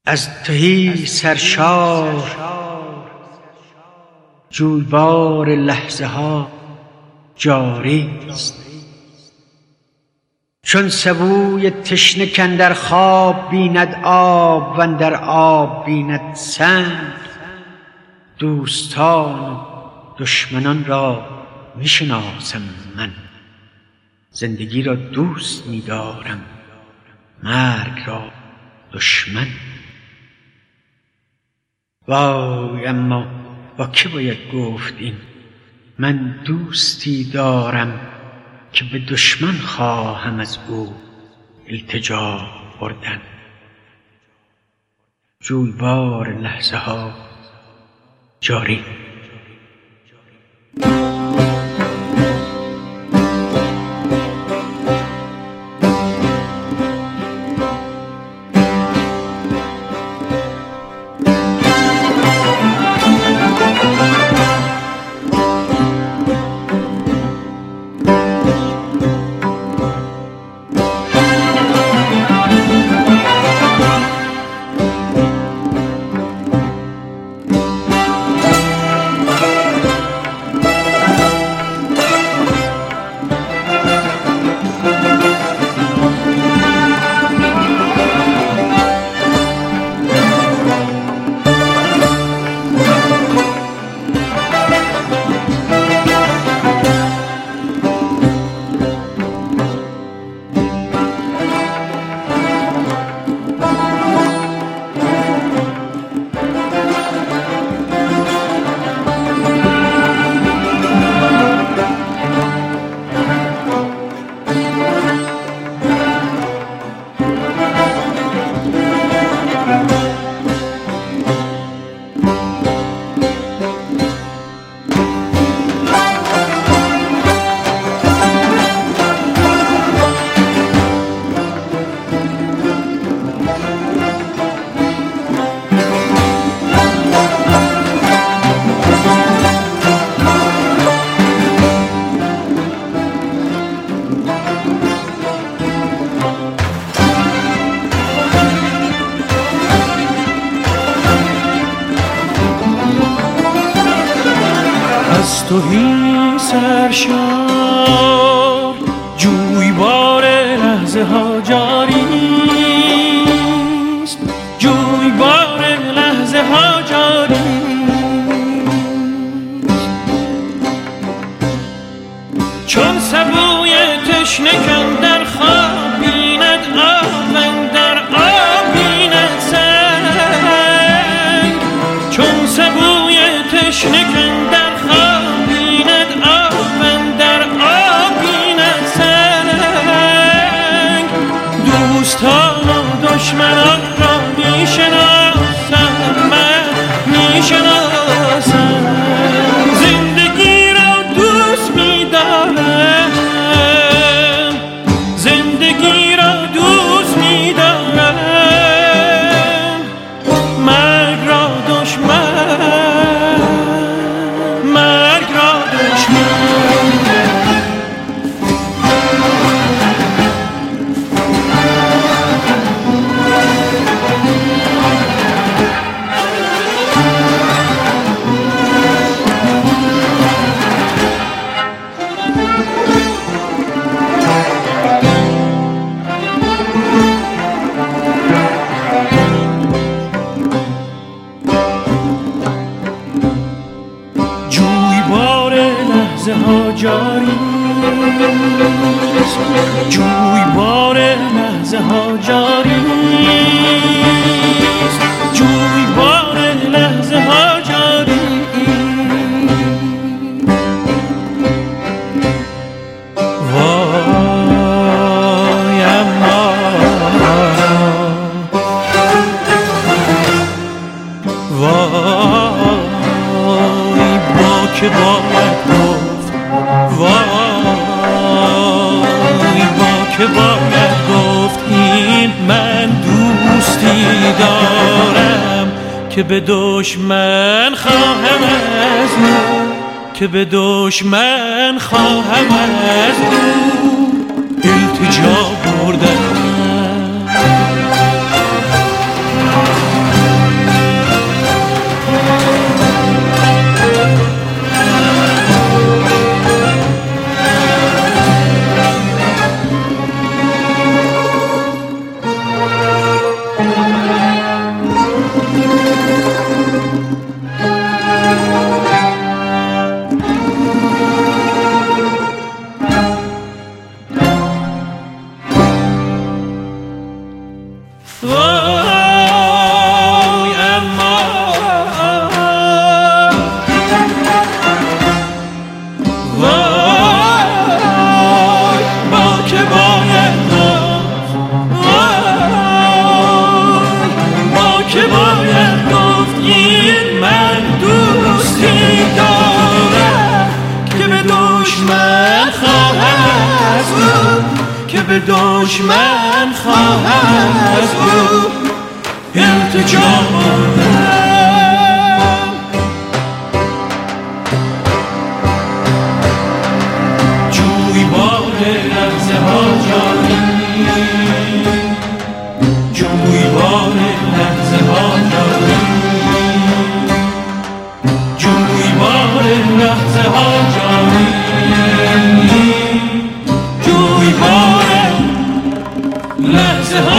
از تهی سرشار جویبار لحظه ها جاری است. چون سبوی تشنه کاندر خواب بیند آب و اندر آب بیند سنگ، دوستان و دشمنان را میشناسم من. زندگی را دوست می‌دارم، مرگ را دشمن. وای اما با که باید گفت این؟ من دوستی دارم که به دشمن خواهم از او التجا بردن. جویبار لحظه ها جاری. از تهی سرشار جویبار لحظه ها جاری است. جویبار لحظه ها جاری است. چون سبوی تشنه کاندر خواب بیند آب اندر آب بیند سنگ، چون سبوی تشنه کاندر دشمنان را میشناسم، من میشناسم. زندگی را دوست میدارم، زندگی را دوست میدارم. مرگ را دشمن، مرگ را دشمن. ها جاری است. جویبار لحظه ها جاری است. جویبار لحظه ها جاری. وای اما وای با که باید گفت، وای با که باید گفت این من دوستی دارم که به دشمن خواهم از او، که به دشمن خواهم از او التجا بردن. به دشمن خواهم از او التجا بردم. جویبار لحظه ها جانی، جویبار لحظه ها جانی، جویبار لحظه ها جانی، جویبار لحظه ها